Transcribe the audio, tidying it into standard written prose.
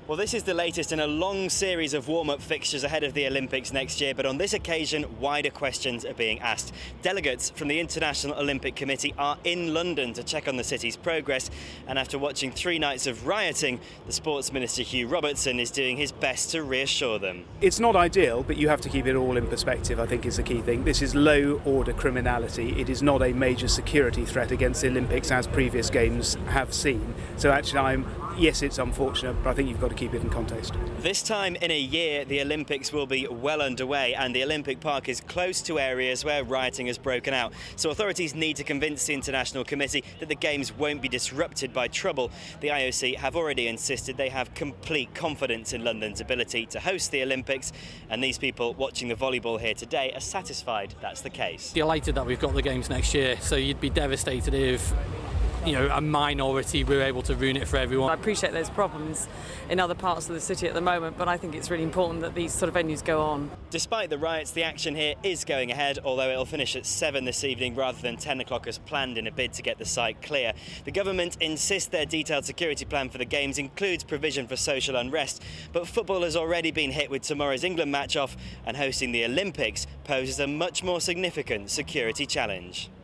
Well, this is the latest in a long series of warm-up fixtures ahead of the Olympics next year, but on this occasion, wider questions are being asked. Delegates from the International Olympic Committee are in London to check on the city's progress, and after watching 3 nights of rioting, the Sports Minister Hugh Robertson is doing his best to reassure them. It's not ideal, but you have to keep it all in perspective, I think is the key thing. This is low-order criminality. It is not a major security threat against the Olympics, as previous games have seen. So actually, yes, it's unfortunate, but I think you've got to keep it in context. This time in a year, the Olympics will be well underway, and the Olympic Park is close to areas where rioting has broken out. So authorities need to convince the International Committee that the Games won't be disrupted by trouble. The IOC have already insisted they have complete confidence in London's ability to host the Olympics, and these people watching the volleyball here today are satisfied that's the case. Delighted that we've got the Games next year, so you'd be devastated if a minority were able to ruin it for everyone. I appreciate there's problems in other parts of the city at the moment, but I think it's really important that these sort of venues go on. Despite the riots, the action here is going ahead, although it'll finish at 7 this evening rather than 10 o'clock as planned in a bid to get the site clear. The government insists their detailed security plan for the Games includes provision for social unrest, but football has already been hit with tomorrow's England match off, and hosting the Olympics poses a much more significant security challenge.